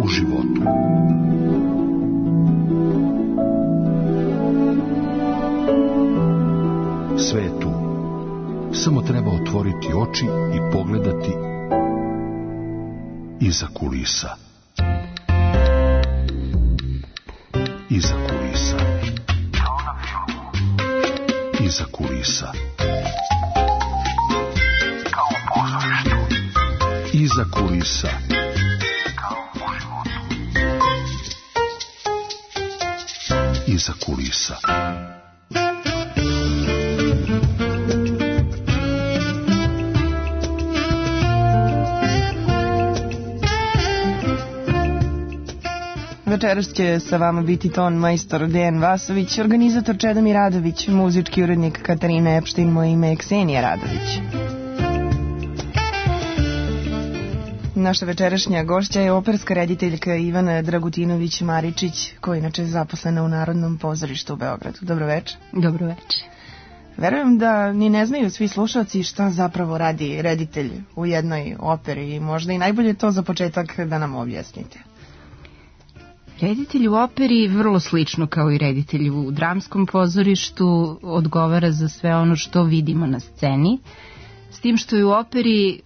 u životu. Sve je tu. Samo treba otvoriti oči i pogledati iza kulisa. Iza kulisa. Iza kulisa. Kao u pozorištu. Iza kulisa. Kao u životu. Iza kulisa. Večeras će sa vama biti ton majstor Dejan Vasović, organizator Čedomir Radović, muzički urednik Katarina Epštin, moje ime je Ksenija Radović. Naša večerašnja gošća je operska rediteljka Ivana Dragutinović-Maričić, koja je inače zaposlena u Narodnom pozorištu u Beogradu. Dobro večer. Dobro večer. Verujem da ni ne znaju svi slušalci šta zapravo radi reditelj u jednoj operi i možda i najbolje to za početak da nam objasnite. Reditelj u operi vrlo slično kao i reditelj u dramskom pozorištu odgovara za sve ono što vidimo na sceni, s tim što je u operi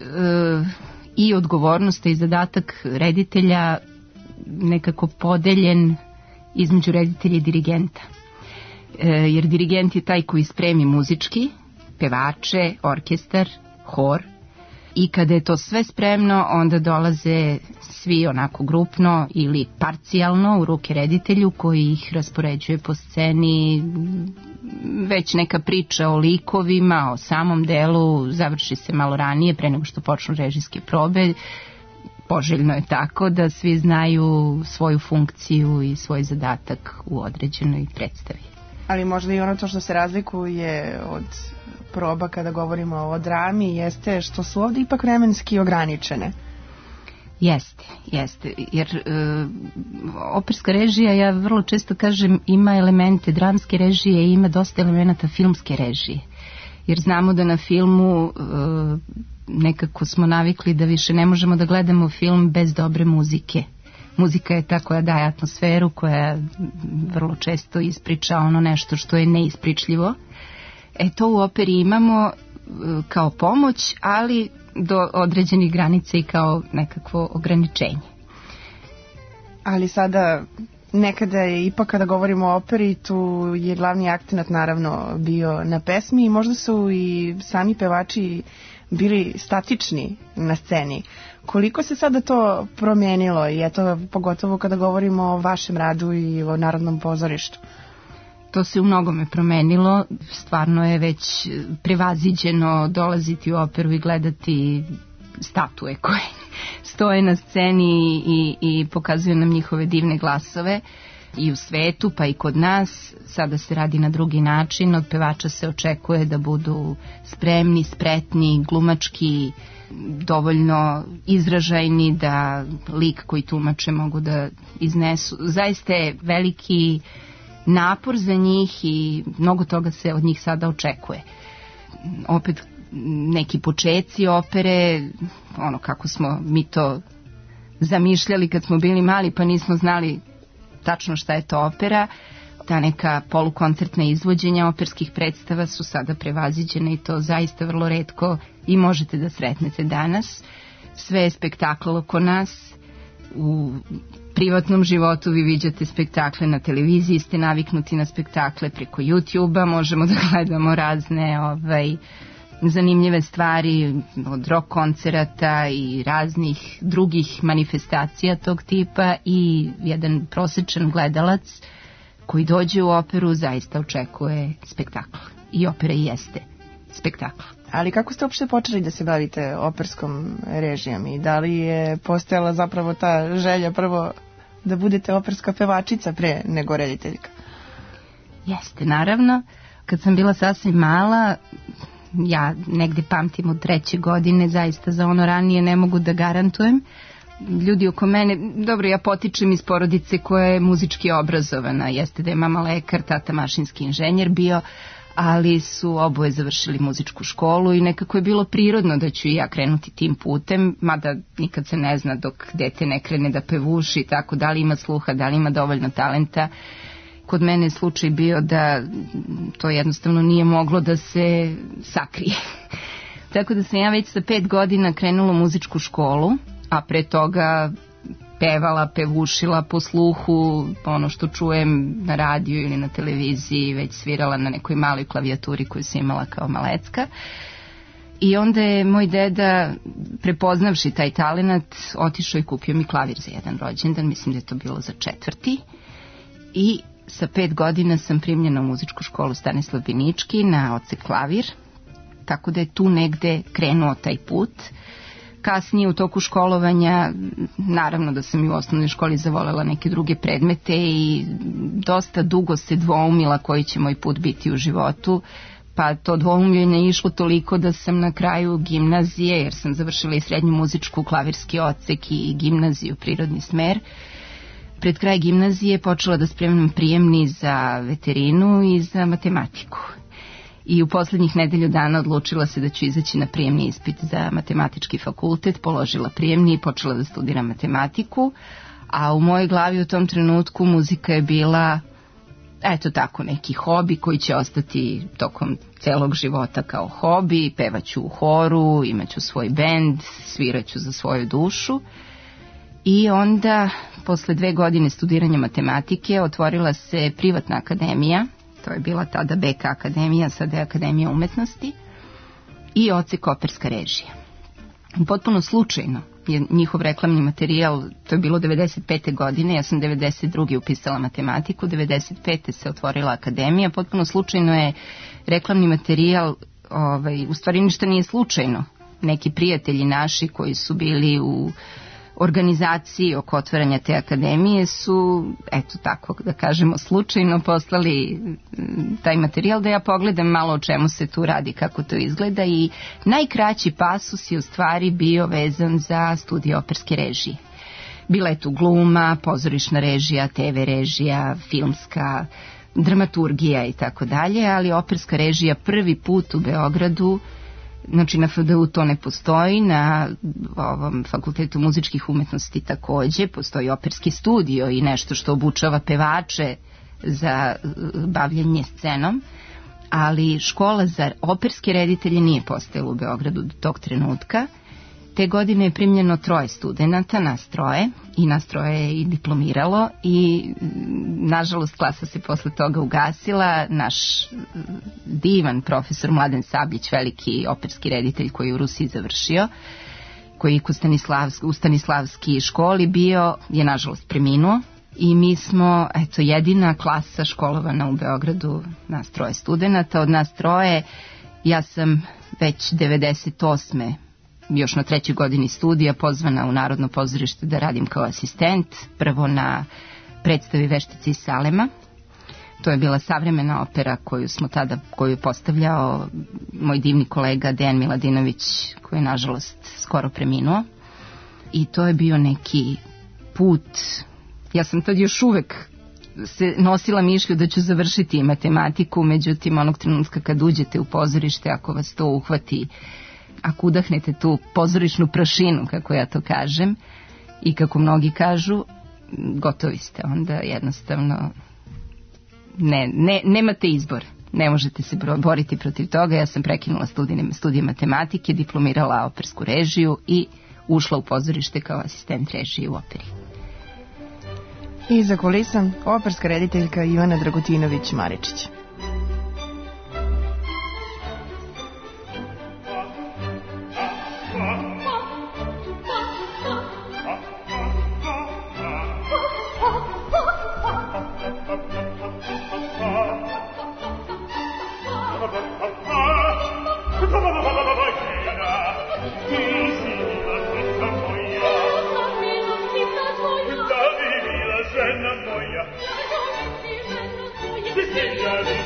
i odgovornost i zadatak reditelja nekako podeljen između reditelja i dirigenta. Jer dirigent je taj koji spremi muzički, pevače, orkestar, hor, i kada je to sve spremno, onda dolaze svi onako grupno ili parcijalno u ruke reditelju koji ih raspoređuje po sceni. Već neka priča o likovima, o samom delu završi se malo ranije, pre nego što počnu režijske probe. Poželjno je tako da svi znaju svoju funkciju i svoj zadatak u određenoj predstavi. Ali možda i ono to što se razlikuje od proba kada govorimo o drami jeste što su ovdje ipak vremenski ograničene. Jeste, jer operska režija, ja vrlo često kažem, ima elemente dramske režije i ima dosta elemenata filmske režije. Jer znamo da na filmu nekako smo navikli da više ne možemo da gledamo film bez dobre muzike. Muzika je ta koja daje atmosferu, koja vrlo često ispriča ono nešto što je neispričljivo. To u operi imamo kao pomoć, ali do određenih granica i kao nekakvo ograničenje. Ali sada, nekada je ipak kada govorimo o operi, tu je glavni akcenat naravno bio na pesmi i možda su i sami pevači bili statični na sceni. Koliko se sada to promenilo i eto pogotovo kada govorimo o vašem radu i o Narodnom pozorištu? To se u mnogome promenilo, stvarno je već prevaziđeno dolaziti u operu i gledati statue koje stoje na sceni i pokazuju nam njihove divne glasove. I u svetu, pa i kod nas, sada se radi na drugi način. Od pevača se očekuje da budu spremni, spretni, glumački, dovoljno izražajni da lik koji tumače mogu da iznesu. Zaista je veliki napor za njih i mnogo toga se od njih sada očekuje. Opet neki počeci opere, ono kako smo mi to zamišljali kad smo bili mali pa nismo znali tačno šta je to opera. Ta neka polukoncertna izvođenja operskih predstava su sada prevaziđene i to zaista vrlo retko i možete da sretnete danas. Sve je spektakl oko nas. U privatnom životu vi viđate spektakle na televiziji, ste naviknuti na spektakle preko YouTube-a, možemo da gledamo razne zanimljive stvari od rock koncerata i raznih drugih manifestacija tog tipa i jedan prosječan gledalac koji dođe u operu zaista očekuje spektakl. I opera jeste spektakl. Ali kako ste uopšte počeli da se bavite operskom režijom i da li je postojala zapravo ta želja prvo da budete operska pevačica pre nego rediteljka? Jeste, naravno. Kad sam bila sasvim mala, ja negde pamtim od 3. godine, zaista za ono ranije ne mogu da garantujem. Ljudi oko mene, dobro, ja potičem iz porodice koja je muzički obrazovana, jeste da je mama lekar, tata mašinski inženjer bio, ali su oboje završili muzičku školu i nekako je bilo prirodno da ću i ja krenuti tim putem, mada nikad se ne zna dok dete ne krene da pevuši, tako da li ima sluha, da li ima dovoljno talenta. Kod mene je slučaj bio da to jednostavno nije moglo da se sakrije. Tako da sam ja već sa 5 godina krenula u muzičku školu, a pre toga pevala, pevušila po sluhu, ono što čujem na radiju ili na televiziji, već svirala na nekoj maloj klavijaturi koju sam imala kao malecka. I onda je moj deda, prepoznavši taj talenat, otišao i kupio mi klavir za jedan rođendan, mislim da je to bilo za 4. I sa 5 godina sam primljena u muzičku školu Stanislav Binički na odsek klavir, tako da je tu negde krenuo taj put. Kasnije u toku školovanja, naravno da sam i u osnovnoj školi zavolela neke druge predmete i dosta dugo se dvoumila koji će moj put biti u životu, pa to dvoumljenje je išlo toliko da sam na kraju gimnazije, jer sam završila i srednju muzičku, klavirski odsek i gimnaziju, prirodni smer. Pred kraj gimnazije počela da spremam prijemni za veterinu i za matematiku. I u poslednjih nedelju dana odlučila se da ću izaći na prijemni ispit za matematički fakultet, položila prijemni i počela da studiram matematiku, a u mojoj glavi u tom trenutku muzika je bila, eto tako, neki hobi koji će ostati tokom celog života kao hobi, pevaću u horu, imaću svoj bend, sviraću za svoju dušu. I onda, posle 2 godine studiranja matematike, otvorila se privatna akademija. To je bila tada BK akademija, sada je Akademija umetnosti, i odsek operska režija. Potpuno slučajno je njihov reklamni materijal, to je bilo 95. godine, ja sam 92. upisala matematiku, 95. se otvorila akademija, potpuno slučajno je reklamni materijal, u stvari ništa nije slučajno. Neki prijatelji naši koji su bili u organizaciji oko otvaranja te akademije su, eto tako da kažemo, slučajno poslali taj materijal da ja pogledam malo o čemu se tu radi, kako to izgleda, i najkraći pasus je u stvari bio vezan za studij operske režije. Bila je tu gluma, pozorišna režija, TV režija, filmska, dramaturgija i tako dalje, ali operska režija prvi put u Beogradu. Znači na FDU to ne postoji, na ovom Fakultetu muzičkih umetnosti takođe postoji operski studio i nešto što obučava pevače za bavljanje scenom, ali škola za operske reditelje nije postojala u Beogradu do tog trenutka. Te godine je primljeno 3 studenata, nas 3, i nas 3 je i diplomiralo, i nažalost klasa se posle toga ugasila. Naš divan profesor Mladen Sabljić, veliki operski reditelj koji je u Rusiji završio, koji je u Stanislavski školi bio, je nažalost preminuo, i mi smo, eto, jedina klasa školovana u Beogradu, nas 3 studenata. Od nas 3 ja sam već 98. još na 3. godini studija pozvana u Narodno pozorište da radim kao asistent, prvo na predstavi Veštice iz Salema. To je bila savremena opera koju je postavljao moj divni kolega Dejan Miladinović, koji je nažalost skoro preminuo. I to je bio neki put. Ja sam tad još uvek se nosila mišlju da ću završiti matematiku, međutim onog trenutka kad uđete u pozorište, ako vas to uhvati, ako udahnete tu pozorišnu prašinu, kako ja to kažem, i kako mnogi kažu, gotovi ste. Onda jednostavno nemate izbor. Ne možete se boriti protiv toga. Ja sam prekinula studije matematike, diplomirala opersku režiju i ušla u pozorište kao asistent režije u operi. I za kulisom operska rediteljka Ivana Dragutinović-Maričić. Yeah.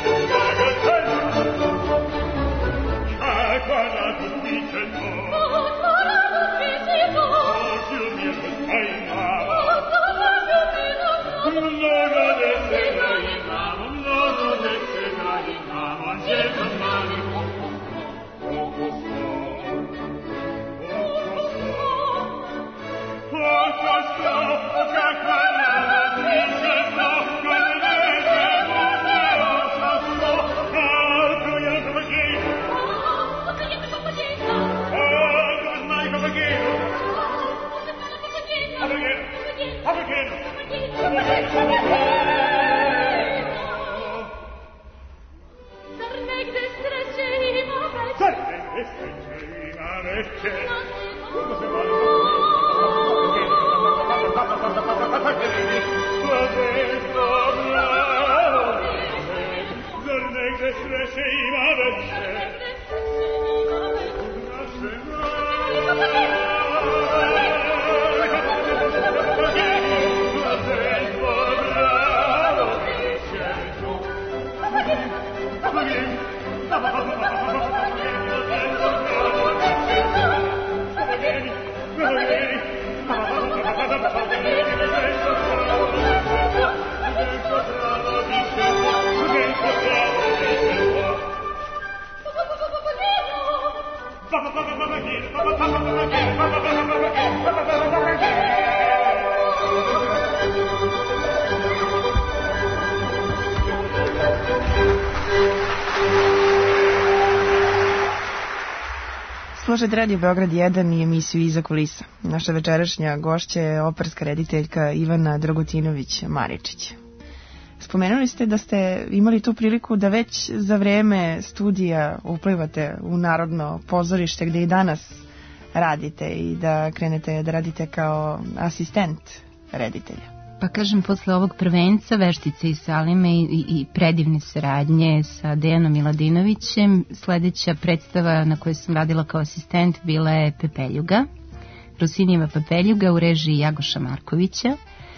Slušajte Radio Beograd 1 i emisiju Iza kulisa. Naša večerašnja gošća je operska rediteljka Ivana Dragutinović-Maričić. Spomenuli ste da ste imali tu priliku da već za vreme studija uplivate u Narodno pozorište gde i danas radite i da krenete da radite kao asistent reditelja. Pa kažem, posle ovog prvenca Veštice i Salime i predivne saradnje sa Dejanom Miladinovićem, sledeća predstava na kojoj sam radila kao asistent bila je Pepeljuga, Rosinijeva Pepeljuga u režiji Jagoša Markovića,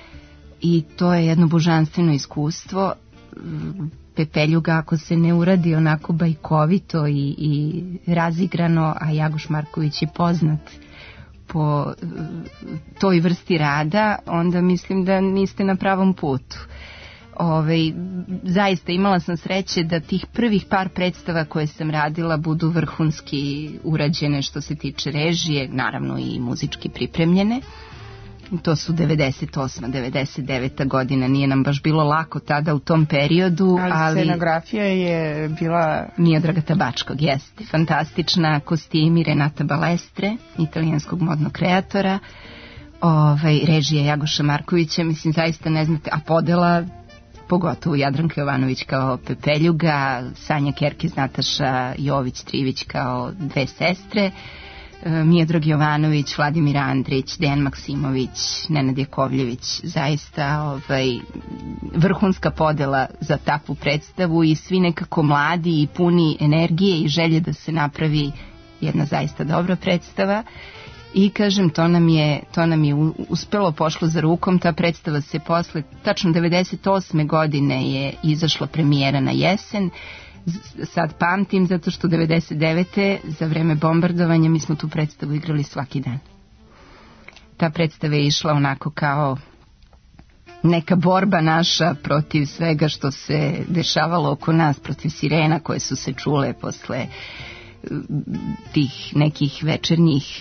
i to je jedno božanstveno iskustvo. Pepeljuga, ako se ne uradi onako bajkovito i razigrano, a Jagoš Marković je poznat po toj vrsti rada, onda mislim da niste na pravom putu. Zaista imala sam sreće da tih prvih par predstava koje sam radila budu vrhunski urađene što se tiče režije, naravno i muzički pripremljene. To su 98. 99. godina, nije nam baš bilo lako tada u tom periodu. Ali scenografija je bila... Miodraga Tabačkog, jeste. Fantastična, kostimi Renata Balestre, italijanskog modnog kreatora, režija Jagoša Markovića, mislim zaista ne znate, a podela pogotovo Jadranka Jovanović kao Pepeljuga, Sanja Kerkez, Nataša Jović-Trivić kao dve sestre, Miodrag Jovanović, Vladimir Andrić, Dejan Maksimović, Nenad Jakovljević, zaista vrhunska podela za takvu predstavu i svi nekako mladi i puni energije i želje da se napravi jedna zaista dobra predstava. I kažem, to nam je uspelo, pošlo za rukom. Ta predstava se posle, tačno 98. godine je izašla premijera na jesen. Sad pamtim zato što 99. za vreme bombardovanja mi smo tu predstavu igrali svaki dan. Ta predstava je išla onako kao neka borba naša protiv svega što se dešavalo oko nas, protiv sirena koje su se čule posle tih nekih večernjih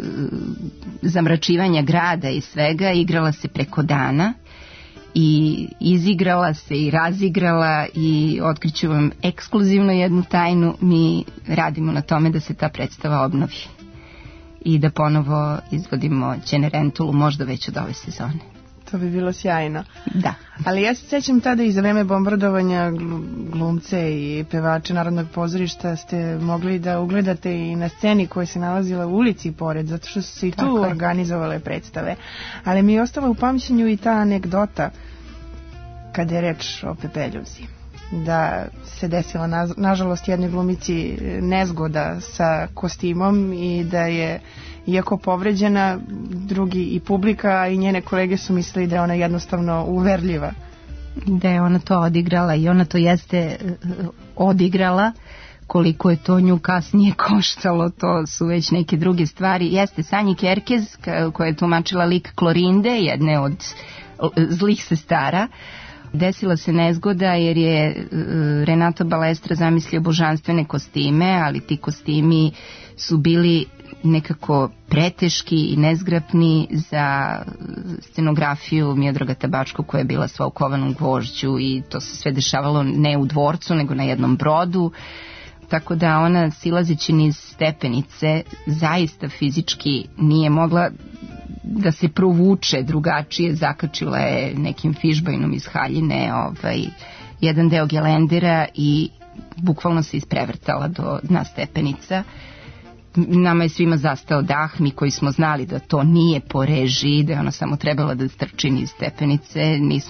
zamračivanja grada i svega. Igrala se preko dana i izigrala se i razigrala i otkriću vam ekskluzivno jednu tajnu, mi radimo na tome da se ta predstava obnovi i da ponovo izvodimo Cenerentulu možda već od ove sezone. To bi bilo sjajno. Da. Ali ja se sjećam tada i za vreme bombardovanja glumce i pevače Narodnog pozorišta ste mogli da ugledate i na sceni koja se nalazila u ulici pored, zato što su se i tu organizovale predstave. Ali mi je ostala u pamćenju i ta anegdota kada je reč o Pepeljuzi. Da se desila nažalost jednoj glumici nezgoda sa kostimom i da je, iako povređena, drugi i publika i njene kolege su mislili da je ona jednostavno uverljiva. Da je ona to odigrala i ona to jeste odigrala. Koliko je to nju kasnije koštalo, to su već neke druge stvari. Jeste Sanji Kerkez koja je tumačila lik Klorinde, jedne od zlih sestara. Desila se nezgoda jer je Renato Balestra zamislio božanstvene kostime, ali ti kostimi su bili nekako preteški i nezgrapni za scenografiju Miodraga Tabačkog koja je bila sva u kovanom gvožđu i to se sve dešavalo ne u dvorcu nego na jednom brodu. Tako da ona, silazeći niz stepenice, zaista fizički nije mogla da se provuče drugačije, zakačila je nekim fišbajnom iz haljine jedan deo gelendera i bukvalno se isprevrtala do dna stepenica. Nama je svima zastao dah, mi koji smo znali da to nije po režiji, da je ona samo trebala da strči niz stepenice,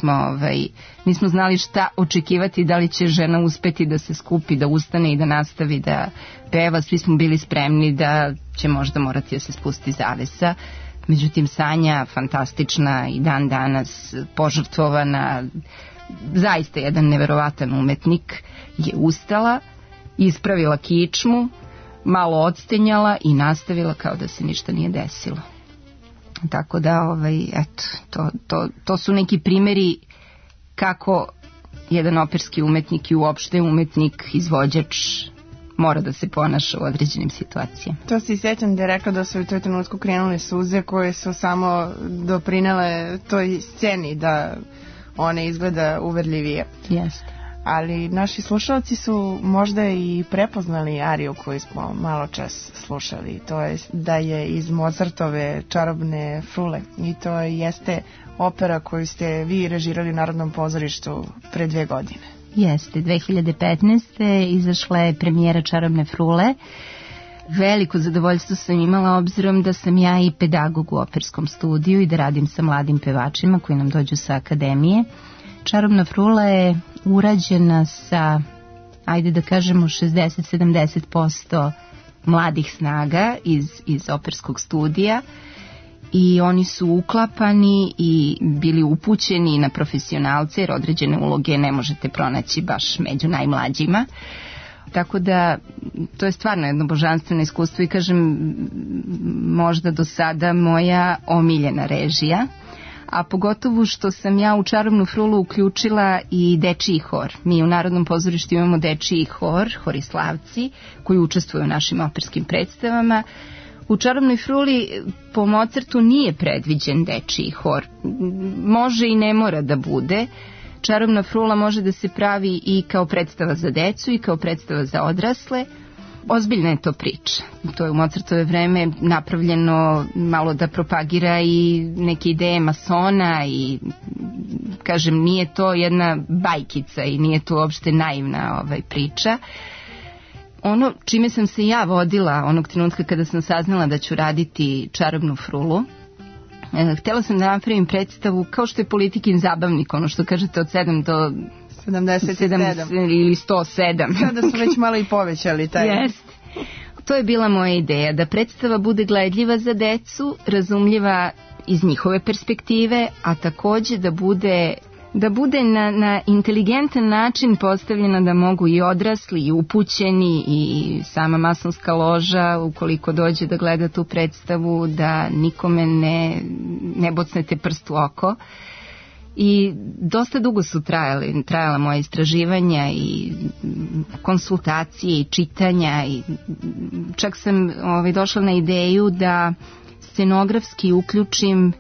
nismo znali šta očekivati, da li će žena uspeti da se skupi, da ustane i da nastavi da peva. Svi smo bili spremni da će možda morati da se spusti zavesa. Međutim, Sanja, fantastična i dan danas požrtvovana, zaista jedan neverovatan umetnik, je ustala, ispravila kičmu, malo odstenjala i nastavila kao da se ništa nije desilo. Tako da, to su neki primeri kako jedan operski umetnik i uopšte umetnik, izvođač mora da se ponaša u određenim situacijama. To se i sjećam da je rekla da su u toj trenutku krenule suze koje su samo doprinele toj sceni da ona izgleda uverljivije. Jeste. Ali naši slušalci su možda i prepoznali ariju koju smo malo čas slušali. To je da je iz Mozartove Čarobne frule. I to jeste opera koju ste vi režirali u Narodnom pozorištu pre 2 godine. Jeste, 2015. izašla je premijera Čarobne frule. Veliko zadovoljstvo sam imala obzirom da sam ja i pedagog u operskom studiju i da radim sa mladim pevačima koji nam dođu sa akademije. Čarobna frula je urađena sa, ajde da kažemo, 60-70% mladih snaga iz operskog studija i oni su uklapani i bili upućeni na profesionalce, jer određene uloge ne možete pronaći baš među najmlađima. Tako da to je stvarno jedno božanstveno iskustvo i kažem, možda do sada moja omiljena režija. A pogotovo što sam ja u Čarobnu frulu uključila i dečiji hor. Mi u Narodnom pozorištu imamo dečiji hor, Horislavci, koji učestvuju u našim operskim predstavama. U Čarobnoj fruli po Mozartu nije predviđen dečiji hor. Može i ne mora da bude. Čarobna frula može da se pravi i kao predstava za decu i kao predstava za odrasle. Ozbiljna je to priča. To je u Mozartove vreme napravljeno malo da propagira i neke ideje masona i kažem, nije to jedna bajkica i nije to uopšte naivna priča. Ono čime sam se ja vodila onog trenutka kada sam saznala da ću raditi Čarobnu frulu, htjela sam da napravim predstavu kao što je Politikin zabavnik, ono što kažete od 7 do 77 ili 107. Sada su već malo i povećali taj. Jeste. To je bila moja ideja, da predstava bude gledljiva za decu, razumljiva iz njihove perspektive, a takođe da bude na inteligentan način postavljena da mogu i odrasli i upućeni i sama masonska loža, ukoliko dođe da gleda tu predstavu, da nikome ne bocnete prst u oko. I dosta dugo su trajala moja istraživanja i konsultacije i čitanja i čak sam došla na ideju da scenografski uključim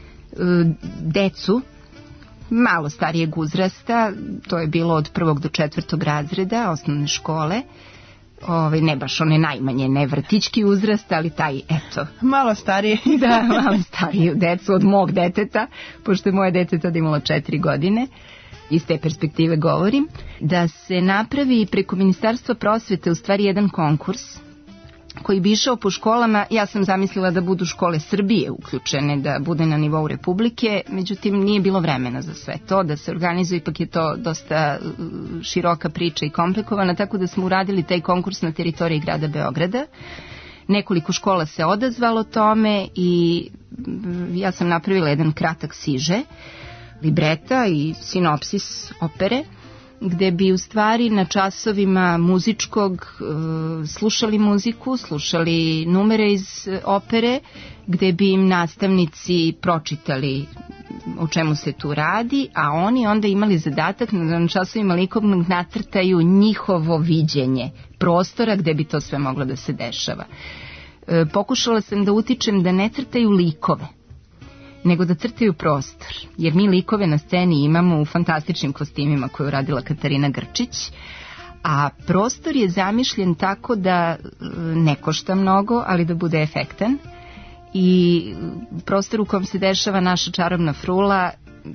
decu malo starijeg uzrasta, to je bilo od 1. do 4. razreda osnovne škole, ne baš one najmanje, ne vrtićki uzrast, ali taj, eto. Malo starije. Da, malo stariju decu od mog deteta, pošto je moje dete tada imalo 4 godine, iz te perspektive govorim, da se napravi preko Ministarstva prosvete u stvari jedan konkurs koji bi išao po školama. Ja sam zamislila da budu škole Srbije uključene, da bude na nivou Republike, međutim nije bilo vremena za sve to, da se organizuje, ipak je to dosta široka priča i komplikovana, tako da smo uradili taj konkurs na teritoriji grada Beograda. Nekoliko škola se odazvalo tome i ja sam napravila jedan kratak siže, libreta i sinopsis opere, gde bi u stvari na časovima muzičkog slušali muziku, slušali numere iz opere, gde bi im nastavnici pročitali o čemu se tu radi, a oni onda imali zadatak na časovima likovnog nacrtaju njihovo viđenje prostora gde bi to sve moglo da se dešava. Pokušala sam da utičem da ne crtaju likove, nego da crtaju prostor, jer mi likove na sceni imamo u fantastičnim kostimima koje je uradila Katarina Grčić, a prostor je zamišljen tako da ne košta mnogo, ali da bude efektan i prostor u kom se dešava naša čarobna frula,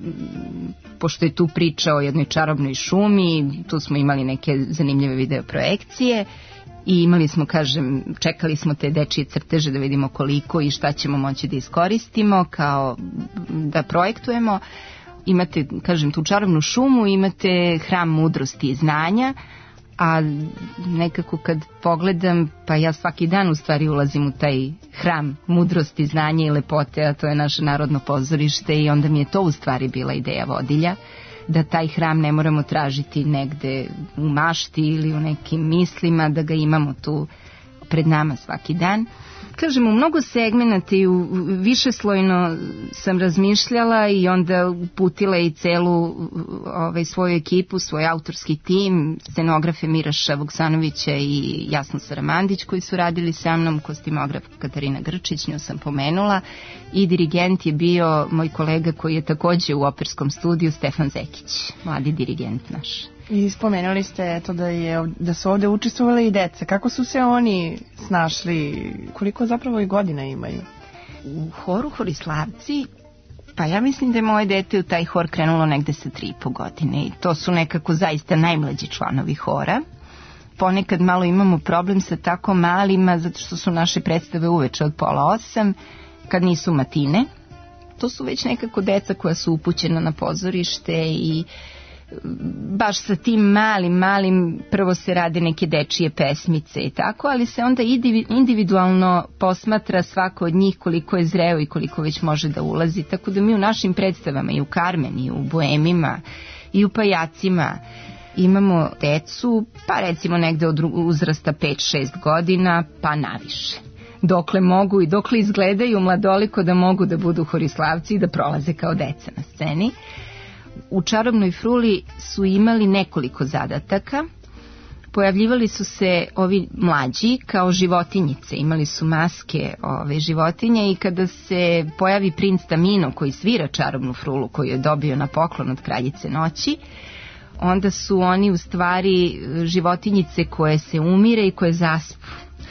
pošto je tu priča o jednoj čarobnoj šumi, tu smo imali neke zanimljive video projekcije i imali smo, čekali smo te dečije crteže da vidimo koliko i šta ćemo moći da iskoristimo kao da projektujemo. Imate, tu čarobnu šumu, imate hram mudrosti i znanja, a nekako kad pogledam, pa ja svaki dan u stvari ulazim u taj hram mudrosti, znanja i lepote, a to je naše Narodno pozorište, i onda mi je to u stvari bila ideja vodilja, da taj hram ne moramo tražiti negde u mašti ili u nekim mislima, da ga imamo tu pred nama svaki dan. U mnogo segmenata i višeslojno sam razmišljala i onda uputila i celu svoju ekipu, svoj autorski tim, scenografe Miraša Vuksanovića i Jasnu Saramandić koji su radili sa mnom, kostimograf Katarina Grčić, nju sam pomenula, i dirigent je bio moj kolega koji je takođe u operskom studiju, Stefan Zekić, mladi dirigent naš. I spomenuli ste da su ovde učestvovali i deca. Kako su se oni snašli? Koliko zapravo i godina imaju? U horu Horislavci, pa ja mislim da je moje dete u taj hor krenulo negde sa 3,5 godine i to su nekako zaista najmlađi članovi hora. Ponekad malo imamo problem sa tako malima, zato što su naše predstave uveče od 7:30, kad nisu matine. To su već nekako deca koja su upućena na pozorište i baš sa tim malim prvo se rade neke dečije pesmice i tako, ali se onda individualno posmatra svako od njih koliko je zreo i koliko već može da ulazi, tako da mi u našim predstavama i u Karmen i u Boemima i u Pajacima imamo decu, pa recimo negde od uzrasta 5-6 godina pa naviše, dokle mogu i dokle izgledaju mladoliko da mogu da budu Horislavci i da prolaze kao deca na sceni. U čarobnoj fruli su imali nekoliko zadataka. Pojavljivali su se ovi mlađi kao životinjice, imali su maske životinje, i kada se pojavi princ Tamino koji svira čarobnu frulu koju je dobio na poklon od kraljice noći, onda su oni u stvari životinjice koje se umire i koje zaspu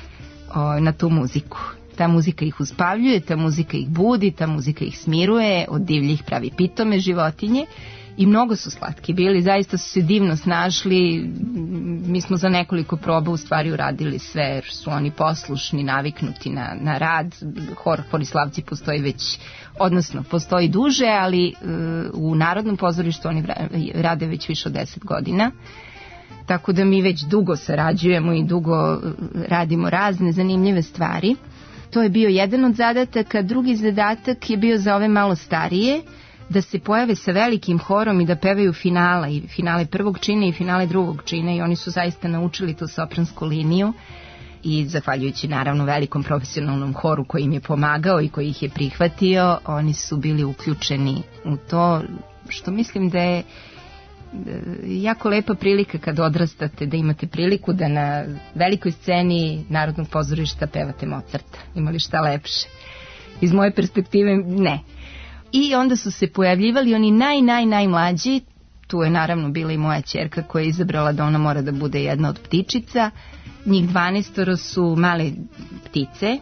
na tu muziku. Ta muzika ih uspavljuje, ta muzika ih budi, ta muzika ih smiruje, od divljih pravi pitome životinje i mnogo su slatki bili, zaista su se divno snašli. Mi smo za nekoliko proba u stvari uradili sve, jer su oni poslušni, naviknuti na rad. Hor Horislavci postoji već, odnosno postoji duže, ali u Narodnom pozorištu oni rade već više od 10 godina. Tako da mi već dugo sarađujemo i dugo radimo razne zanimljive stvari. To je bio jedan od zadataka. Drugi zadatak je bio za ove malo starije, da se pojave sa velikim horom i da pevaju finala, i finale prvog čina i finale drugog čina, i oni su zaista naučili tu sopransku liniju i zahvaljujući naravno velikom profesionalnom horu koji im je pomagao i koji ih je prihvatio, oni su bili uključeni u to, što mislim da je jako lepa prilika kad odrastate, da imate priliku da na velikoj sceni Narodnog pozorišta pevate Mozarta. Ima li šta lepše? Iz moje perspektive ne. I onda su se pojavljivali oni najmlađi. Tu je naravno bila i moja ćerka koja je izabrala da ona mora da bude jedna od ptičica. Njih 12 su male ptice,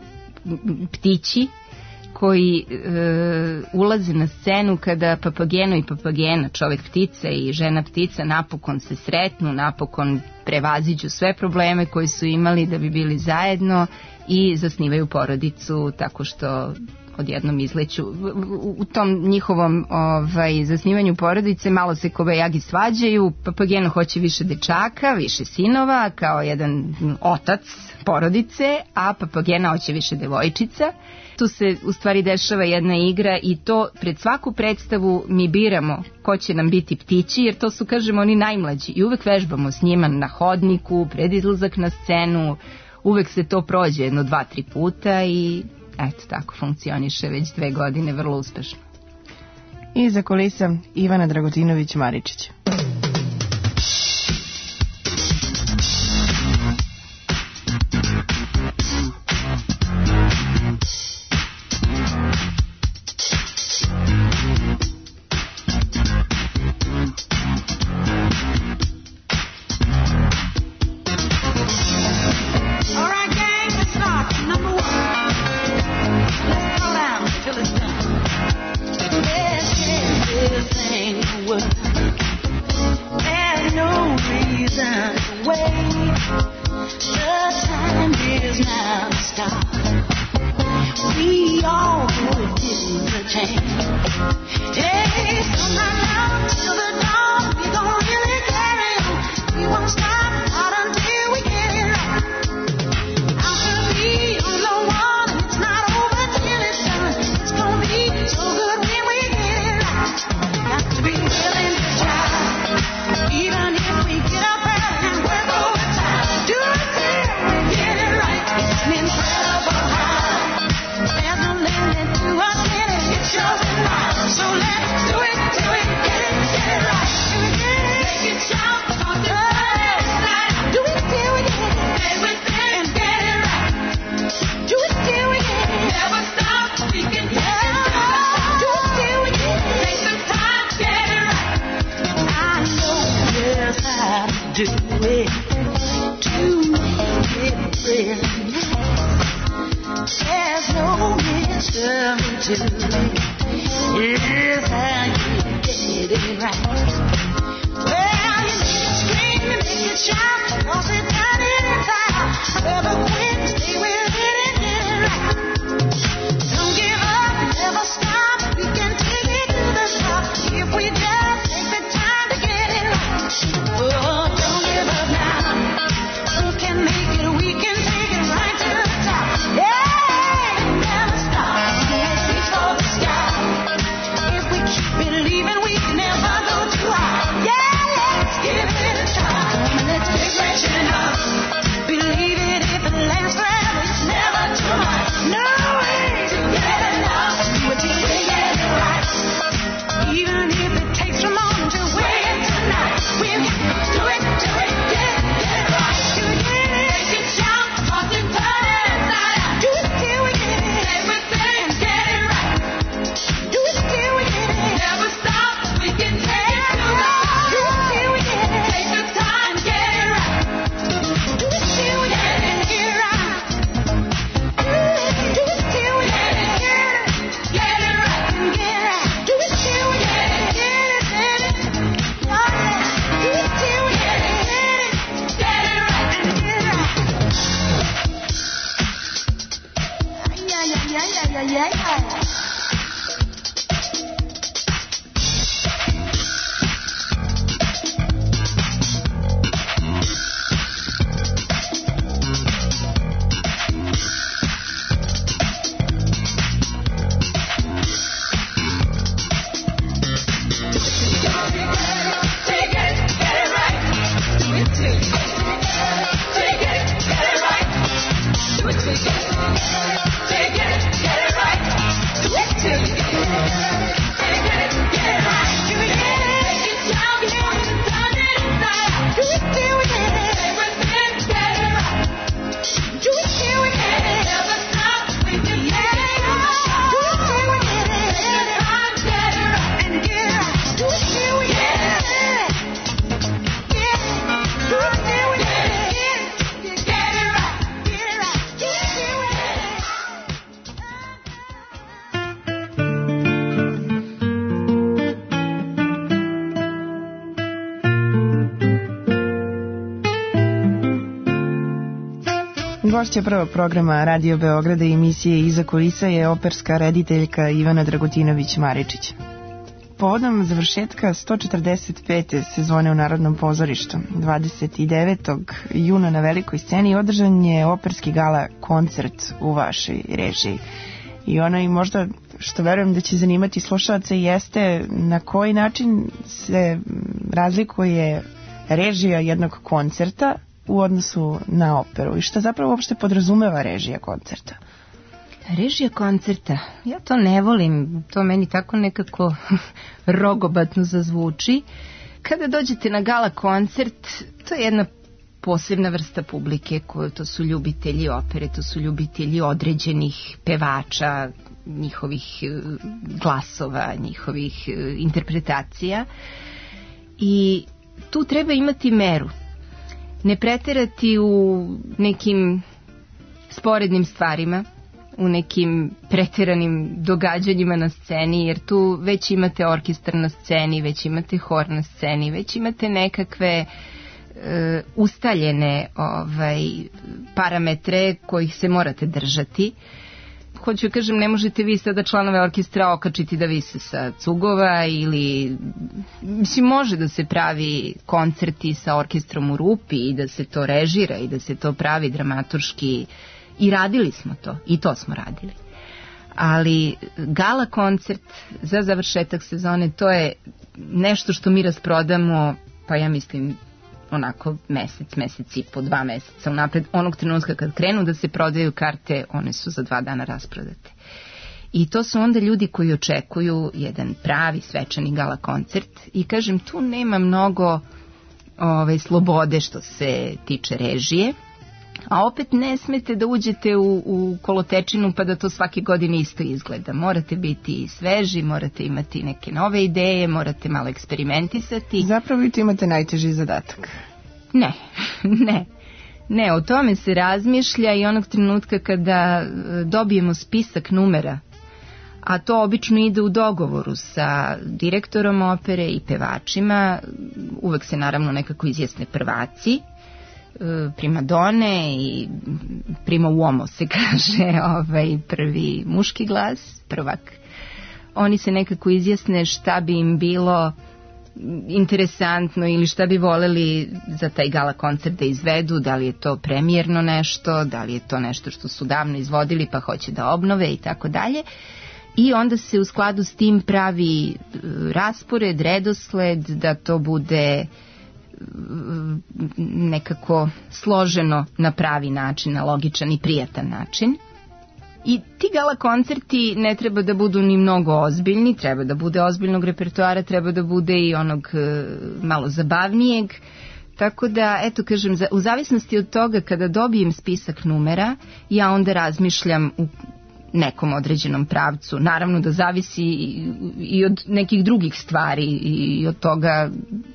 ptići, koji ulaze na scenu kada Papageno i Papagena, čovek ptica i žena ptica, napokon se sretnu, napokon prevaziđu sve probleme koji su imali da bi bili zajedno i zasnivaju porodicu tako što odjednom izleću. U tom njihovom zasnivanju porodice malo se kobajagi svađaju, Papageno hoće više dečaka, više sinova kao jedan otac porodice, a Papagena hoće više devojčica. Tu se u stvari dešava jedna igra i to pred svaku predstavu mi biramo ko će nam biti ptići, jer to su, kažemo, oni najmlađi i uvek vežbamo s njima na hodniku, pred izlazak na scenu, uvek se to prođe 1-2-3 puta i eto tako funkcioniše već 2 godine vrlo uspešno. Iza kulisa Ivana Dragutinović-Maričić. do it to make it real nice. There's no mystery to it. Here's how you get it right. Well, you make it scream, you make it shout, toss it down in the towel. Never quit, stay with it and get it right. Don't give up, never stop. We can take it to the top if we just take the time to get it right. Oh, don't give up now. We can make it, we can take it right to the top. Yeah, never stop. Let's reach for the sky. If we keep believing, we can never go too high. Yeah, let's give it a try. Let's be reaching up. Believe it if it lasts forever. It's never too much. No way to get enough. Do it till you get it right. Even if it takes a moment to wait tonight, we'll do it, get it right. Do it, make it shout, toss it, turn it inside out. Do it till we get it, everything, get it right. Do it till we get it, never stop. We can take it to the top. Do it till we get it, take the time, get it right. Do it till we get it right. Do it till we get it right and get it right. Do it till we get it, oh yeah. Do it till we get it right and get it right. Yeah. Gošća prvog programa Radio Beograda i emisije Iza kulisa je operska rediteljka Ivana Dragutinović-Maričić. Povodom završetka 145. sezone u Narodnom pozorištu 29. juna na velikoj sceni održan je operski gala koncert u vašoj režiji. I ono i možda što verujem da će zanimati slušalce jeste na koji način se razlikuje režija jednog koncerta u odnosu na operu i šta zapravo uopšte podrazumeva režija koncerta? Režija koncerta, ja to ne volim, to meni tako nekako rogobatno zazvuči. Kada dođete na gala koncert, to je jedna posebna vrsta publike, to su ljubitelji opere, to su ljubitelji određenih pevača, njihovih glasova, njihovih interpretacija i tu treba imati meru. Ne preterati u nekim sporednim stvarima, u nekim preteranim događanjima na sceni, jer tu već imate orkestar na sceni, već imate hor na sceni, već imate nekakve ustaljene parametre kojih se morate držati. Hoću kažem, ne možete vi sada članove orkestra okačiti da vise sa cugova ili, mislim, može da se pravi koncerti sa orkestrom u rupi i da se to režira i da se to pravi dramaturški i radili smo to i to smo radili. Ali gala koncert za završetak sezone, to je nešto što mi rasprodamo, pa ja mislim onako mesec i po 2 meseca unapred. Onog trenutka kad krenu da se prodaju karte, one su za 2 dana rasprodate. I to su onda ljudi koji očekuju jedan pravi svečani gala koncert i kažem, tu nema mnogo slobode što se tiče režije, a opet ne smete da uđete u kolotečinu pa da to svake godine isto izgleda. Morate biti sveži, morate imati neke nove ideje, morate malo eksperimentisati. Zapravo vi tu imate najteži zadatak. Ne, o tome se razmišlja i onog trenutka kada dobijemo spisak numera, a to obično ide u dogovoru sa direktorom opere i pevačima, uvek se naravno nekako izjasne prvaci, primadone i prima uomo se kaže, prvi muški glas, prvak. Oni se nekako izjasne šta bi im bilo interesantno ili šta bi voleli za taj gala koncert da izvedu, da li je to premijerno nešto, da li je to nešto što su davno izvodili pa hoće da obnove i tako dalje. I onda se u skladu s tim pravi raspored, redosled, da to bude nekako složeno na pravi način, na logičan i prijatan način. I ti gala koncerti ne treba da budu ni mnogo ozbiljni, treba da bude ozbiljnog repertoara, treba da bude i onog malo zabavnijeg. Tako da, eto kažem, u zavisnosti od toga kada dobijem spisak numera, ja onda razmišljam u nekom određenom pravcu. Naravno da zavisi i od nekih drugih stvari i od toga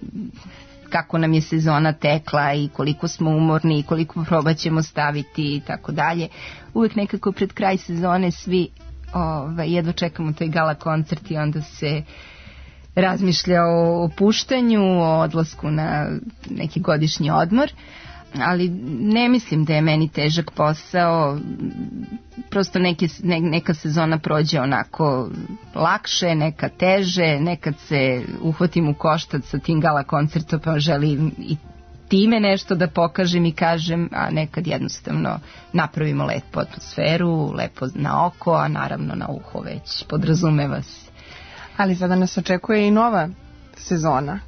kako nam je sezona tekla i koliko smo umorni i koliko proba ćemo staviti i tako dalje. Uvek nekako pred kraj sezone svi jedva čekamo taj gala koncert i onda se razmišlja o opuštanju, o odlasku na neki godišnji odmor. Ali ne mislim da je meni težak posao, prosto neka sezona prođe onako lakše, neka teže, nekad se uhvatim u koštac sa tim gala koncertom pa želim i time nešto da pokažem i kažem, a nekad jednostavno napravimo lepu atmosferu, lepo na oko, a naravno na uho već podrazumeva se. Ali sada nas očekuje i nova sezona.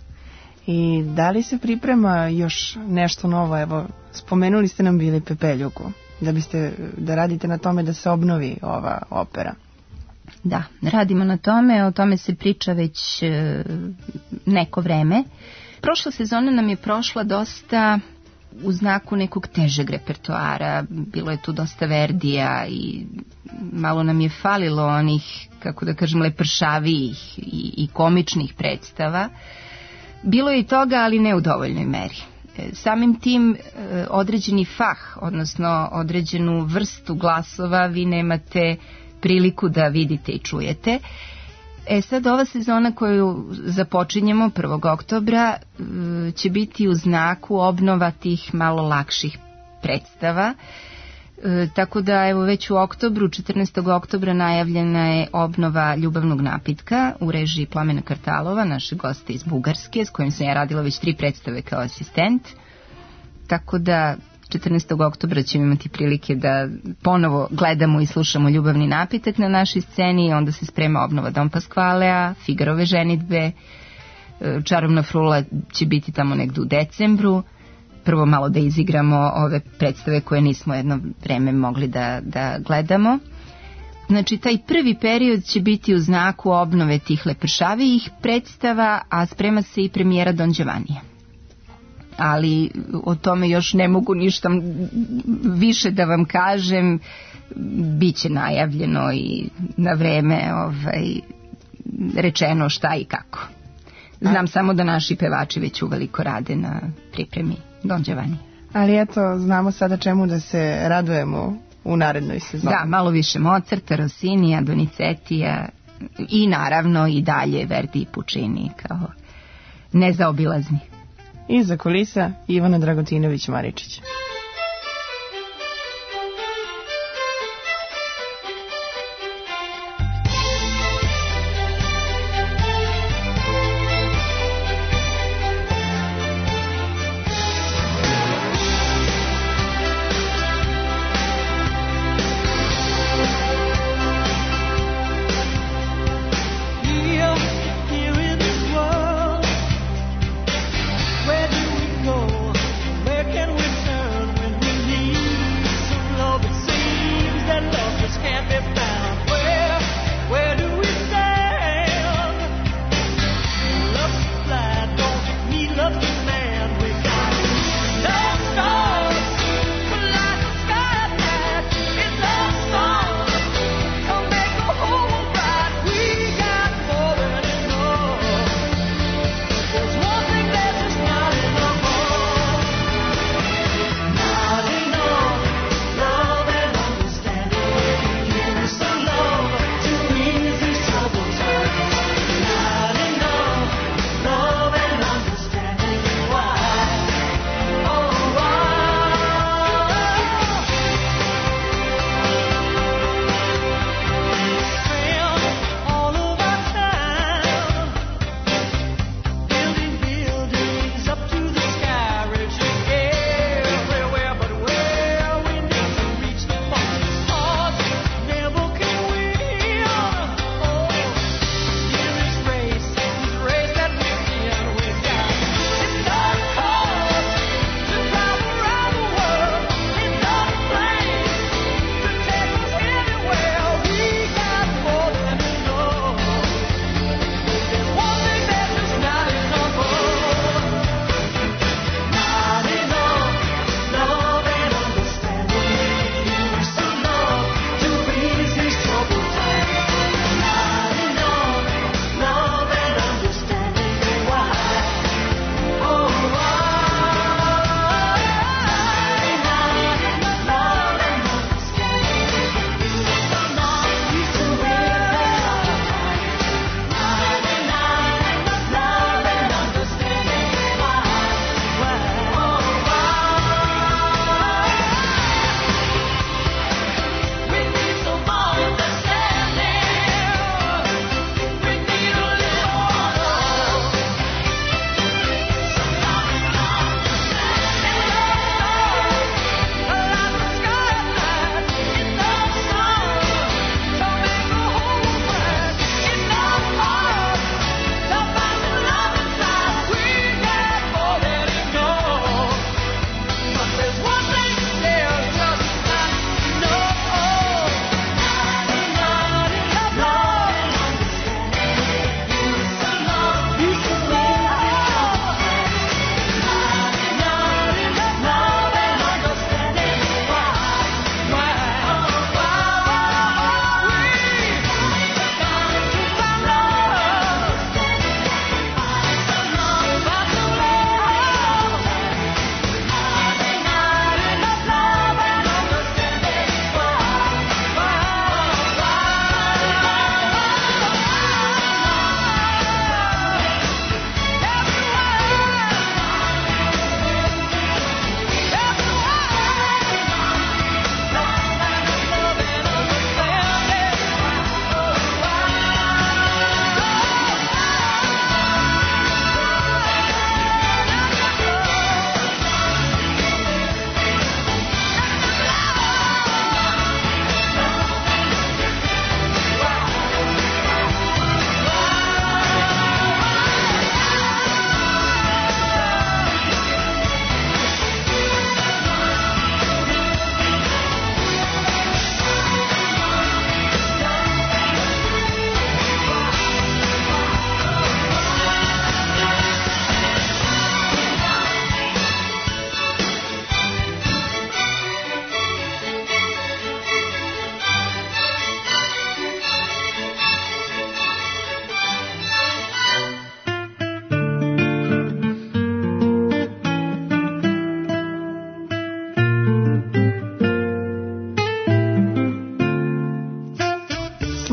I da li se priprema još nešto novo? Evo, spomenuli ste nam bili Pepeljugu, da radite na tome da se obnovi ova opera. Da, radimo na tome, o tome se priča već neko vreme. Prošla sezona nam je prošla dosta u znaku nekog težeg repertoara, bilo je tu dosta Verdija i malo nam je falilo onih, kako da kažem, lepršavijih i komičnih predstava. Bilo je i toga, ali ne u dovoljnoj meri. Samim tim određeni fah, odnosno određenu vrstu glasova vi nemate priliku da vidite i čujete. Sad ova sezona koju započinjemo 1. oktobra će biti u znaku obnova tih malo lakših predstava. Tako da evo već u oktobru, 14. oktobra najavljena je obnova Ljubavnog napitka u režiji Plamena Kartalova, naše goste iz Bugarske, s kojim sam ja radila već 3 predstave kao asistent. Tako da 14. oktobra ćemo imati prilike da ponovo gledamo i slušamo Ljubavni napitak na našoj sceni, onda se sprema obnova Don Pasqualea, Figarove ženidbe, Čarobna frula će biti tamo negdje u decembru. Prvo malo da izigramo ove predstave koje nismo jedno vreme mogli da gledamo. Znači, taj prvi period će biti u znaku obnove tih lepršavijih predstava, a sprema se i premijera Don Giovannija. Ali o tome još ne mogu ništa više da vam kažem, biće najavljeno i na vreme rečeno šta i kako. Znam samo da naši pevači već uveliko rade na pripremi Don Giovanni. Ali eto, znamo sada čemu da se radujemo u narednoj sezoni. Da, malo više Mozarta, Rossinija, Donizetija i naravno i dalje Verdi i Puccini kao nezaobilazni. Iza kulisa Ivana Dragotinović-Maričić. Where can we turn?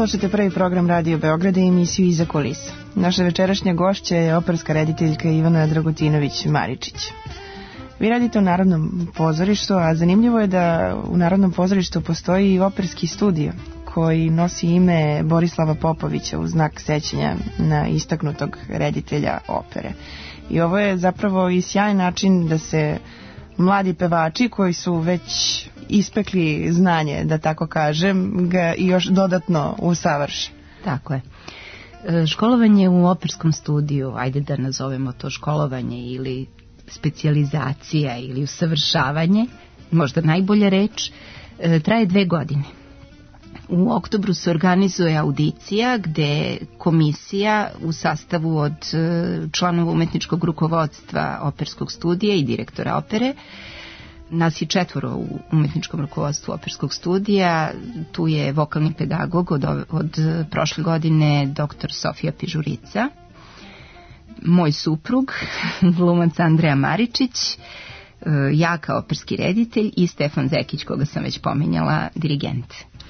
Slušajte prvi program Radio Beograda i emisiju Iza kulisa. Naša večerašnja gošća je operska rediteljka Ivana Dragutinović-Maričić. Vi radite u Narodnom pozorištu, a zanimljivo je da u Narodnom pozorištu postoji i operski studio koji nosi ime Borislava Popovića u znak sećanja na istaknutog reditelja opere. I ovo je zapravo i sjajan način da se mladi pevači koji su već ispekli znanje, da tako kažem, ga i još dodatno usavrše. Tako je. Školovanje u operskom studiju, ajde da nazovemo to školovanje ili specijalizacija ili usavršavanje, možda najbolja reč, traje 2 godine. U oktobru se organizuje audicija gde komisija u sastavu od članova umetničkog rukovodstva operskog studija i direktora opere, nas je 4 u umetničkom rukovodstvu operskog studija, tu je vokalni pedagog od prošle godine dr. Sofija Pižurica, moj suprug, glumac Andreja Maričić, ja kao operski reditelj i Stefan Zekić, koga sam već pominjala, dirigent.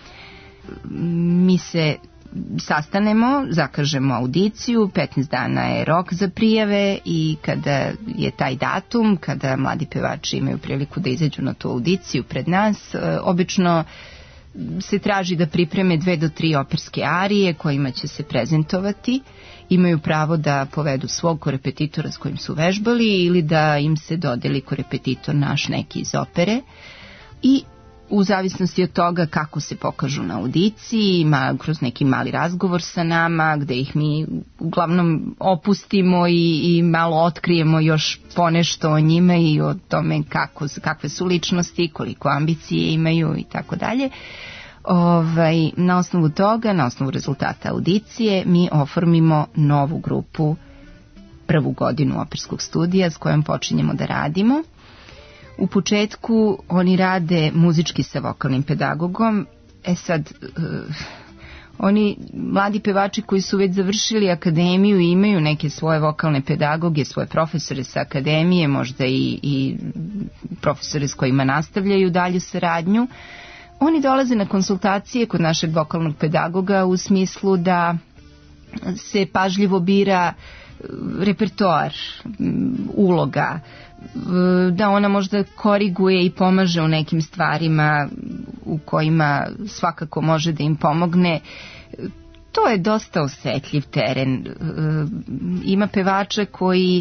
Mi se sastanemo, zakažemo audiciju, 15 dana je rok za prijave i kada je taj datum, kada mladi pevači imaju priliku da izađu na tu audiciju pred nas, obično se traži da pripreme 2 do 3 operske arije kojima će se prezentovati. Imaju pravo da povedu svog korepetitora s kojim su vežbali ili da im se dodeli korepetitor naš neki iz opere i u zavisnosti od toga kako se pokažu na audiciji, ima kroz neki mali razgovor sa nama gde ih mi uglavnom opustimo i malo otkrijemo još ponešto o njima i o tome kakve su ličnosti, koliko ambicije imaju i tako dalje. Na osnovu toga, na osnovu rezultata audicije, mi oformimo novu grupu, 1. godinu operskog studija s kojom počinjemo da radimo. U početku oni rade muzički sa vokalnim pedagogom. Sad, oni mladi pevači koji su već završili akademiju i imaju neke svoje vokalne pedagoge, svoje profesore sa akademije, možda i profesore s kojima nastavljaju dalje saradnju, oni dolaze na konsultacije kod našeg vokalnog pedagoga u smislu da se pažljivo bira repertoar, uloga, da ona možda koriguje i pomaže u nekim stvarima u kojima svakako može da im pomogne. To je dosta osetljiv teren. Ima pevača koji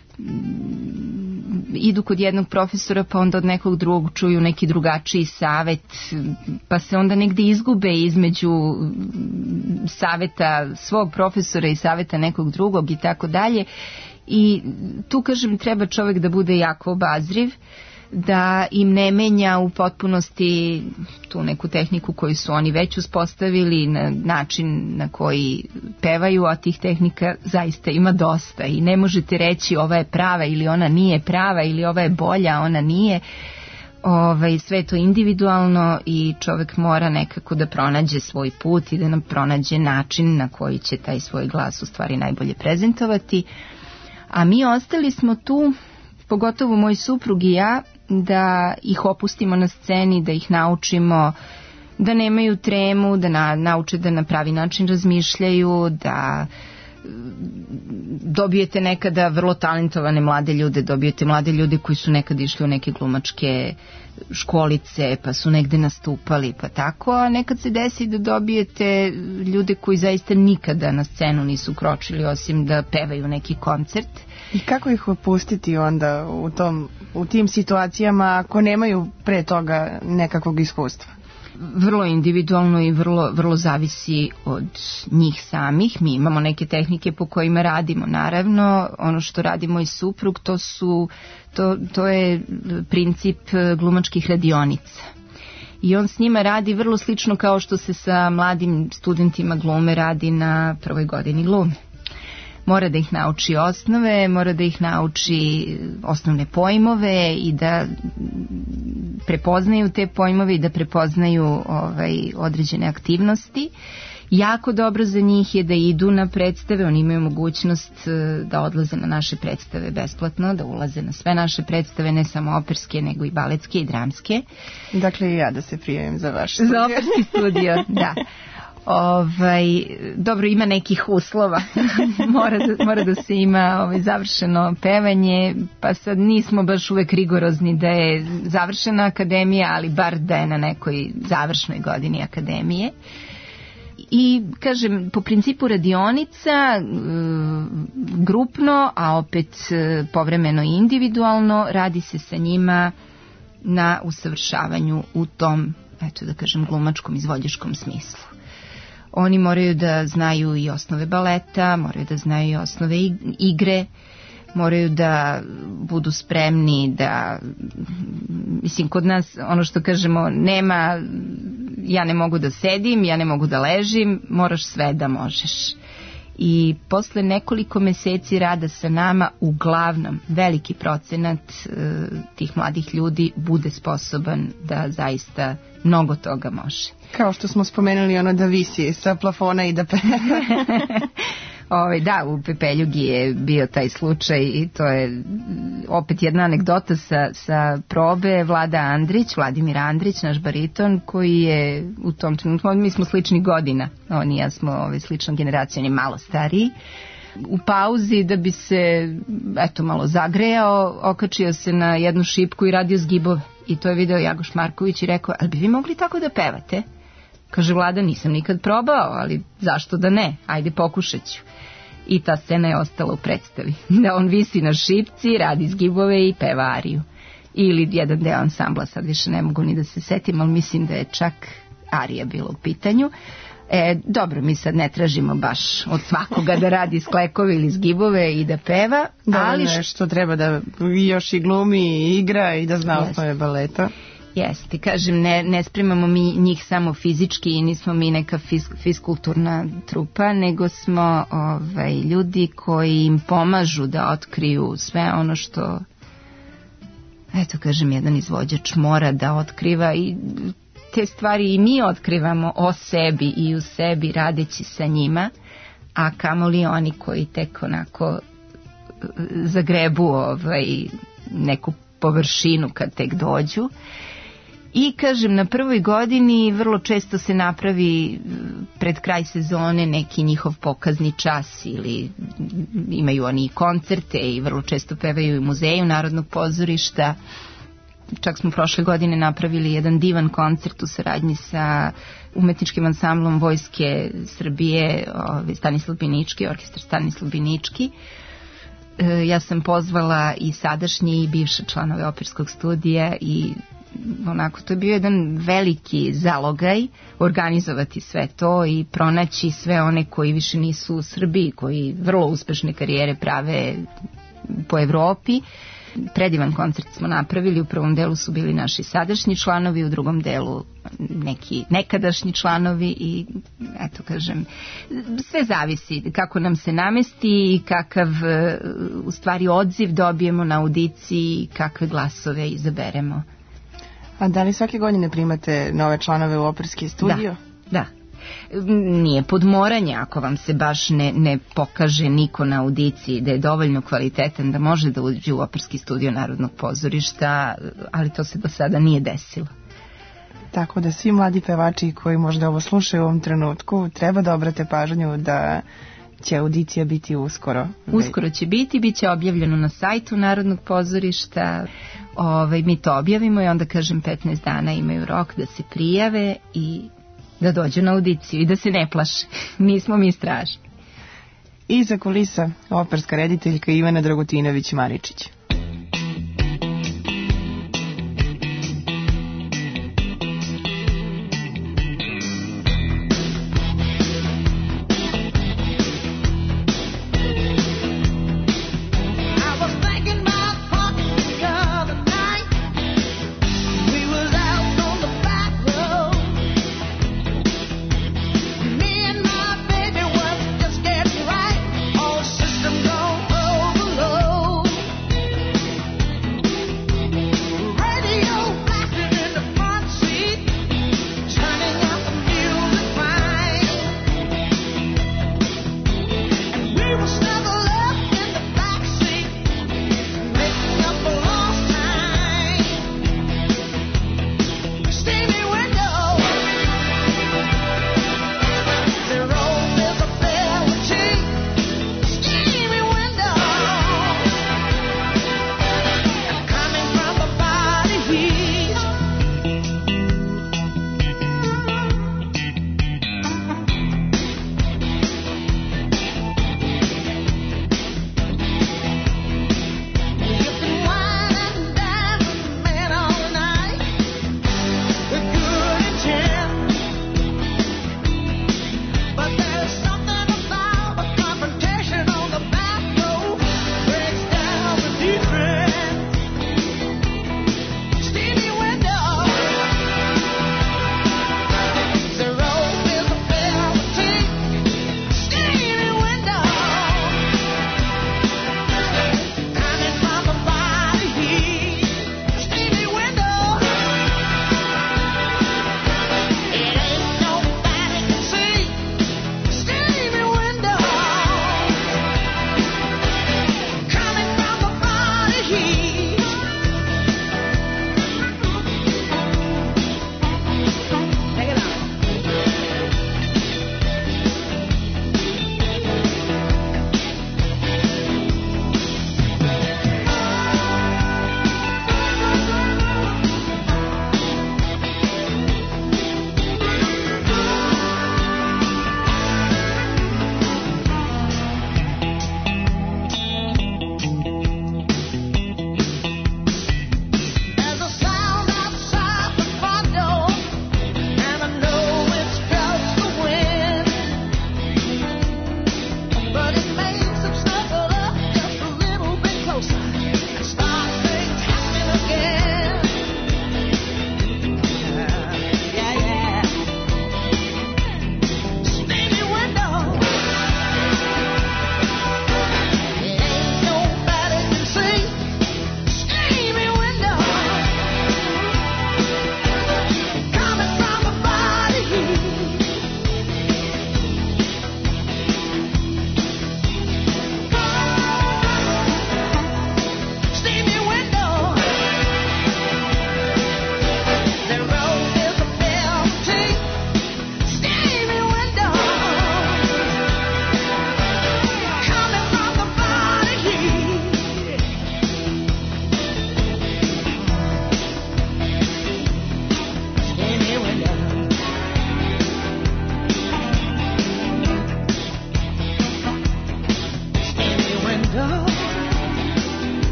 idu kod jednog profesora pa onda od nekog drugog čuju neki drugačiji savet pa se onda negde izgube između saveta svog profesora i saveta nekog drugog i tako dalje. I tu, kažem, treba čovjek da bude jako obazriv, da im ne menja u potpunosti tu neku tehniku koju su oni već uspostavili, na način na koji pevaju, a tih tehnika zaista ima dosta i ne možete reći ova je prava ili ona nije prava ili ova je bolja, ona nije. Sve to individualno i čovjek mora nekako da pronađe svoj put i da nam pronađe način na koji će taj svoj glas u stvari najbolje prezentovati. A mi ostali smo tu, pogotovo moj suprug i ja, da ih opustimo na sceni, da ih naučimo da nemaju tremu, da nauče da na pravi način razmišljaju, da dobijete nekada vrlo talentovane mlade ljude, dobijete mlade ljude koji su nekad išli u neke glumačke školice, pa su negde nastupali, pa tako, a nekad se desi da dobijete ljude koji zaista nikada na scenu nisu kročili, osim da pevaju neki koncert. I kako ih opustiti onda u tim situacijama ako nemaju pre toga nekakvog iskustva? Vrlo individualno i vrlo zavisi od njih samih. Mi imamo neke tehnike po kojima radimo. Naravno, ono što radi moj suprug, to je princip glumačkih radionica. I on s njima radi vrlo slično kao što se sa mladim studentima glume radi na 1. godini glume. Mora da ih nauči osnove, mora da ih nauči osnovne pojmove i da prepoznaju te pojmove i da prepoznaju određene aktivnosti. Jako dobro za njih je da idu na predstave, oni imaju mogućnost da odlaze na naše predstave besplatno, da ulaze na sve naše predstave, ne samo operske, nego i baletske i dramske. Dakle i ja da se prijavim za vaš studio. Za operski studio, da. Dobro, ima nekih uslova. mora da se ima završeno pevanje, pa sad nismo baš uvek rigorozni da je završena akademija, ali bar da je na nekoj završnoj godini akademije. I, kažem, po principu radionica, grupno, a opet povremeno i individualno, radi se sa njima na usavršavanju u tom, eto da kažem, glumačkom, izvođačkom smislu. Oni moraju da znaju i osnove baleta, moraju da znaju i osnove igre, moraju da budu spremni da, mislim, kod nas ono što kažemo, nema ja ne mogu da sedim, ja ne mogu da ležim, moraš sve da možeš. I posle nekoliko meseci rada sa nama, uglavnom veliki procenat tih mladih ljudi bude sposoban da zaista mnogo toga može. Kao što smo spomenuli, ono da visi sa plafona i da Da, u Pepeljugi je bio taj slučaj i to je opet jedna anegdota sa probe Vladimir Andrić, naš bariton, koji je u tom trenutku, mi smo sličnih godina, on i ja smo slična generacija, on je malo stariji. U pauzi da bi se malo zagrejao, okačio se na jednu šipku i radio zgibove. I to je video Jagoš Marković i rekao, ali bi vi mogli tako da pevate? Kaže Vlada, nisam nikad probao, ali zašto da ne? Ajde, pokušat ću. I ta scena je ostala u predstavi. Da on visi na šipci, radi zgibove i peva ariju. Ili jedan deo ansambla, sad više ne mogu ni da se setim, ali mislim da je čak arija bila u pitanju. Dobro, mi sad ne tražimo baš od svakoga da radi sklekove ili zgibove i da peva. Ali što treba da još i glumi i igra i da zna osnove baleta. Jeste, kažem, ne spremamo mi njih samo fizički i nismo mi neka fiskulturna trupa, nego smo ljudi koji im pomažu da otkriju sve ono što, eto kažem, jedan izvođač mora da otkriva, i te stvari i mi otkrivamo o sebi i u sebi radeći sa njima, a kamoli oni koji tek onako zagrebu neku površinu kad tek dođu. I kažem, na prvoj godini vrlo često se napravi pred kraj sezone neki njihov pokazni čas, ili imaju oni i koncerte i vrlo često pevaju u Muzeju Narodnog pozorišta. Čak smo prošle godine napravili jedan divan koncert u saradnji sa umetničkim ansamblom Vojske Srbije, Stanislav Binički, orkestar Stanislav Binički. Ja sam pozvala i sadašnje i bivše članove operskog studija i onako, to je bio jedan veliki zalogaj organizovati sve to i pronaći sve one koji više nisu u Srbiji, koji vrlo uspešne karijere prave po Evropi. Predivan koncert smo napravili, u prvom delu su bili naši sadašnji članovi, u drugom delu neki nekadašnji članovi i eto kažem, sve zavisi kako nam se namesti i kakav u stvari odziv dobijemo na audiciji i kakve glasove izaberemo. A da li svake godine primate nove članove u operski studio? Da. Nije podmoranje ako vam se baš ne pokaže niko na audiciji da je dovoljno kvalitetan da može da uđe u operski studio Narodnog pozorišta, ali to se do sada nije desilo. Tako da svi mladi pevači koji možda ovo slušaju u ovom trenutku treba da obrate pažnju da će audicija biti uskoro. Uskoro će biti, bit će objavljeno na sajtu Narodnog pozorišta. Mi to objavimo i onda kažem 15 dana imaju rok da se prijave i da dođu na audiciju i da se ne plaše. Nismo mi strašni. Iza kulisa operska rediteljka Ivana Dragutinović-Maričić.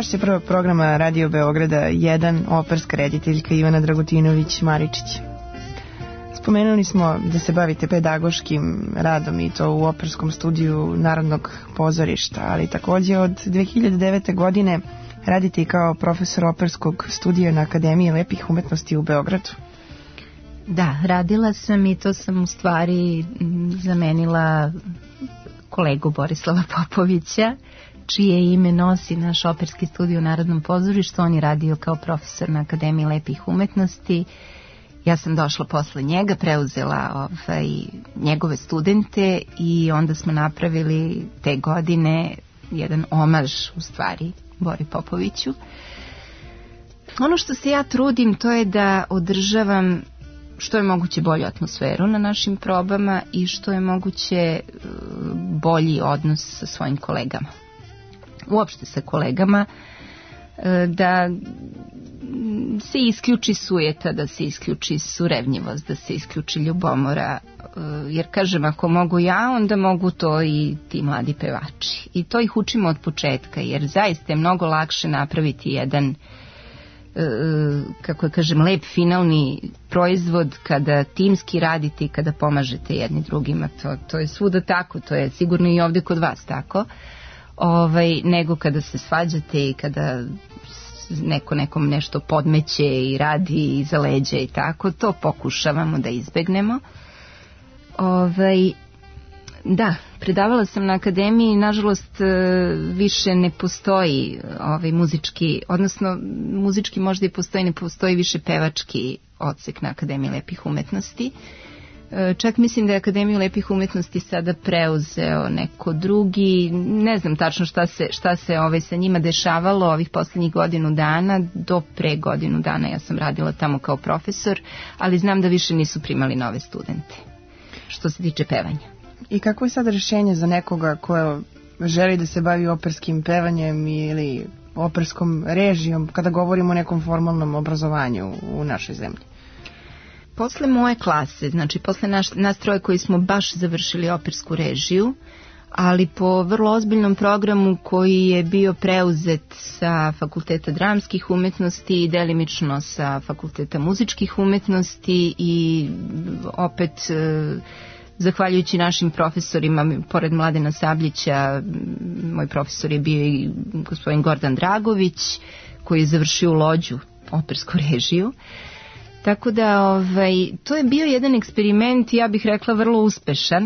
gošća prvog programa Radio Beograda 1, operska rediteljka Ivana Dragutinović-Maričić. Spomenuli smo da se bavite pedagoškim radom i to u operskom studiju Narodnog pozorišta, ali takođe od 2009. godine radite i kao profesor operskog studija na Akademiji lepih umetnosti u Beogradu. Da, radila sam i to sam u stvari zamenila kolegu Borislava Popovića, čije ime nosi naš operski studij u Narodnom pozorištu. On je radio kao profesor na Akademiji lepih umetnosti. Ja sam došla posle njega, preuzela njegove studente i onda smo napravili te godine jedan omaž u stvari Bori Popoviću. Ono što se ja trudim to je da održavam što je moguće bolju atmosferu na našim probama i što je moguće bolji odnos sa svojim kolegama. Uopšte sa kolegama, da se isključi sujeta, da se isključi surevnjivost, da se isključi ljubomora, jer kažem, ako mogu ja, onda mogu to i ti mladi pevači. I to ih učimo od početka, jer zaista je mnogo lakše napraviti jedan, kako kažem, lep finalni proizvod kada timski radite i kada pomažete jedni drugima. To je svuda tako, to je sigurno i ovde kod vas tako, nego kada se svađate i kada neko nekom nešto podmeće i radi iza leđa i tako, to pokušavamo da izbegnemo. Da, predavala sam na akademiji, nažalost više ne postoji muzički, odnosno muzički možda i postoji, ne postoji više pevački odsek na Akademiji lepih umetnosti. Čak mislim da je Akademiju lepih umetnosti sada preuzeo neko drugi, ne znam tačno šta se sa njima dešavalo ovih poslednjih godinu dana, do pre godinu dana ja sam radila tamo kao profesor, ali znam da više nisu primali nove studente, što se tiče pevanja. I kako je sad rešenje za nekoga ko želi da se bavi operskim pevanjem ili operskom režijom, kada govorimo o nekom formalnom obrazovanju u našoj zemlji? Posle moje klase, znači posle nas troje koji smo baš završili opersku režiju, ali po vrlo ozbiljnom programu koji je bio preuzet sa Fakulteta dramskih umetnosti i delimično sa Fakulteta muzičkih umetnosti i opet zahvaljujući našim profesorima, pored Mladena Sabljića, moj profesor je bio i gospodin Gordan Dragović, koji je završio u Lođu opersku režiju. Tako da to je bio jedan eksperiment, ja bih rekla vrlo uspešan.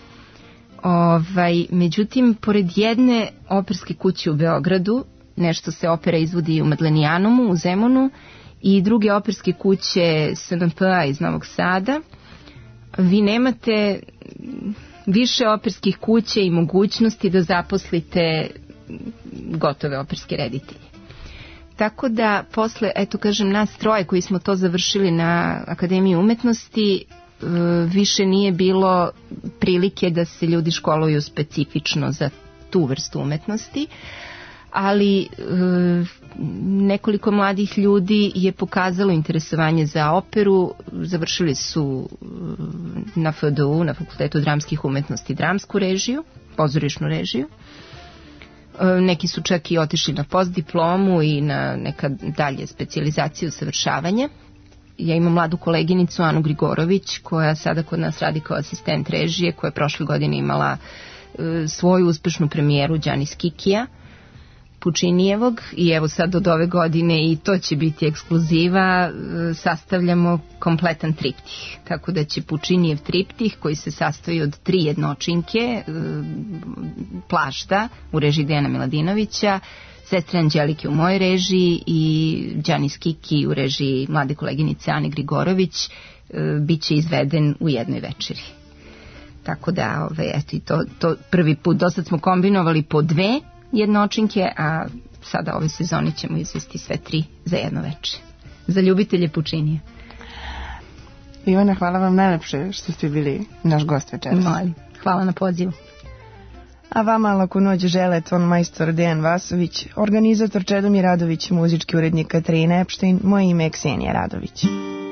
Međutim, pored jedne operske kuće u Beogradu, nešto se opera izvodi u Madlenijanumu, u Zemunu, i druge operske kuće SNP-a iz Novog Sada, vi nemate više operskih kuća i mogućnosti da zaposlite gotove operske reditelje. Tako da posle, eto kažem, nas troje koji smo to završili na Akademiji umetnosti, više nije bilo prilike da se ljudi školuju specifično za tu vrstu umetnosti, ali nekoliko mladih ljudi je pokazalo interesovanje za operu, završili su na FDU, na Fakultetu dramskih umetnosti, dramsku režiju, pozorišnu režiju. Neki su čak i otišli na postdiplomu i na neka dalje specijalizaciju usavršavanja. Ja imam mladu koleginicu Anu Grigorović koja sada kod nas radi kao asistent režije, koja je prošle godine imala svoju uspešnu premijeru Đanis Kikija Pučinijevog i evo sad od ove godine i to će biti ekskluziva, sastavljamo kompletan triptih, tako da će Pučinijev triptih koji se sastoji od 3 jednočinke, Plašta u režiji Dejana Miladinovića, Sestre Anđelike u mojoj režiji i Đanis Kiki u režiji mlade koleginice Ane Grigorović, bit će izveden u jednoj večeri. Tako da, eto i to prvi put, do sad smo kombinovali po 2 jednočinke, a sada ove sezoni ćemo izvesti sve 3 za jedno večer. Za ljubitelje Pučinija. Ivana, hvala vam najlepše što ste bili naš gost večeras. Hvala na pozivu. A vama laku noć žele ton majstor Dejan Vasović, organizator Čedomir Radović, muzički urednik Katarina Epštajn, moje ime je Ksenija Radović.